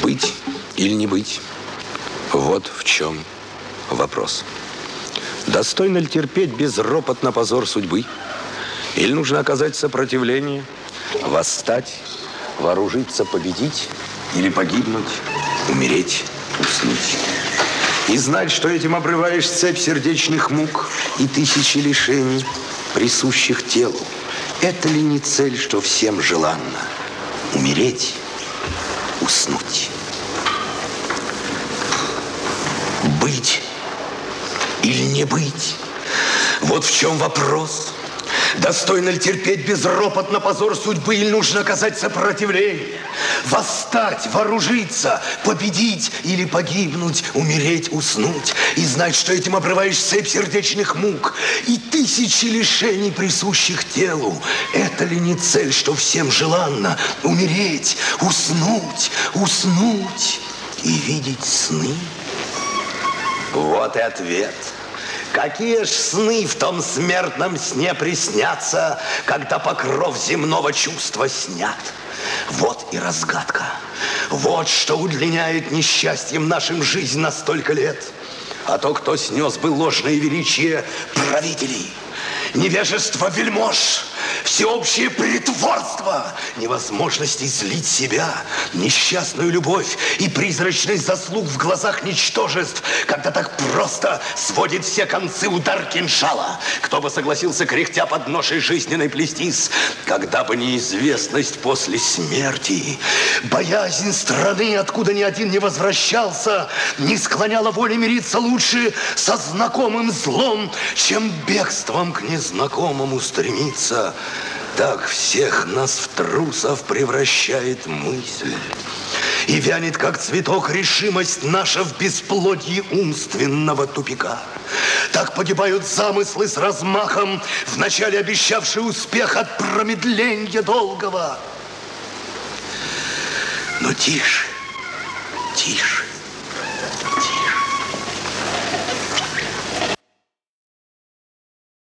Быть или не быть? Вот в чем вопрос. Достойно ли терпеть безропотно позор судьбы? Или нужно оказать сопротивление, восстать, вооружиться, победить? Или погибнуть, умереть, уснуть? И знать, что этим обрываешь цепь сердечных мук и тысячи лишений, присущих телу. Это ли не цель, что всем желанно? Умереть, уснуть. Быть или не быть? Вот в чем вопрос. Достойно ли терпеть безропотно позор судьбы, или нужно оказать сопротивление? Восстать, вооружиться, победить или погибнуть, умереть, уснуть? И знать, что этим обрываешь цепь сердечных мук и тысячи лишений, присущих телу. Это ли не цель, что всем желанно? Умереть, уснуть, уснуть и видеть сны? Вот и ответ. Какие ж сны в том смертном сне приснятся, когда покров земного чувства снят? Вот и разгадка. Вот что удлиняет несчастьем нашим жизнь на столько лет. А то, кто снес бы ложное величие правителей, невежество вельмож, всеобщее притворство, невозможность излить себя, несчастную любовь и призрачность заслуг в глазах ничтожеств, когда так просто сводит все концы удар кинжала. Кто бы согласился, кряхтя под ношей жизненной плестись, когда бы неизвестность после смерти, боязнь страны, откуда ни один не возвращался, не склоняла воли мириться лучше со знакомым злом, чем бегством к незнакомому стремиться. Так всех нас в трусов превращает мысль. И вянет, как цветок, решимость наша в бесплодье умственного тупика. Так погибают замыслы с размахом, вначале обещавшие успех от промедления долгого. Но тише, тише.